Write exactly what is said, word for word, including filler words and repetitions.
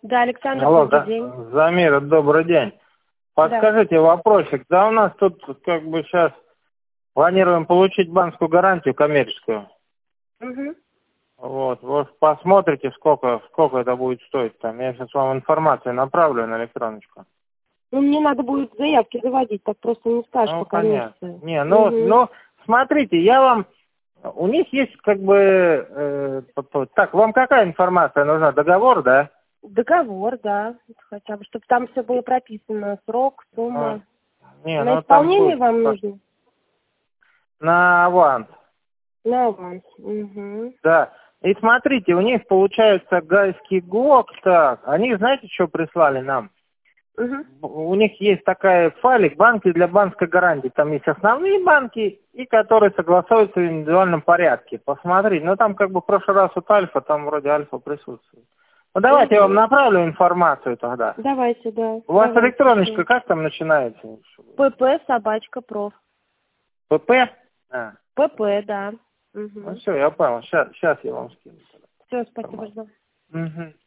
Да, Александр, Алло, добрый да, день. Замира, добрый день. Подскажите вопросик. Да у нас тут как бы сейчас планируем получить банковскую гарантию коммерческую. Угу. Вот, вот посмотрите, сколько, сколько это будет стоить там. Я сейчас вам информацию направлю на электроночку. Ну, мне надо будет заявки заводить, так просто не скажешь Ну, по понятно. коммерции. Не, ну, Угу. ну, смотрите, я вам... У них есть как бы... Э, так, вам какая информация нужна? Договор, да? Договор, да. Хотя бы, чтобы там все было прописано. Срок, сумма. Ну, не, На ну там исполнение будет... вам нужно? На аванс. На аванс. Угу. Да. И смотрите, у них получается гайский ГОК, так, они знаете, что прислали нам? Угу. У них есть такая файлик, банки для банковской гарантии. Там есть основные банки, и которые согласуются в индивидуальном порядке. Посмотрите, ну там как бы в прошлый раз вот Альфа, там вроде Альфа присутствует. Ну давайте я вам Угу. направлю информацию тогда. Давайте, да. У вас Давайте, электроночка да. как там начинается? ПП собачка проф. ПП? А, ПП, да. ну Угу. все, я понял. Сейчас, сейчас я вам скину. Все, спасибо, жду. Угу.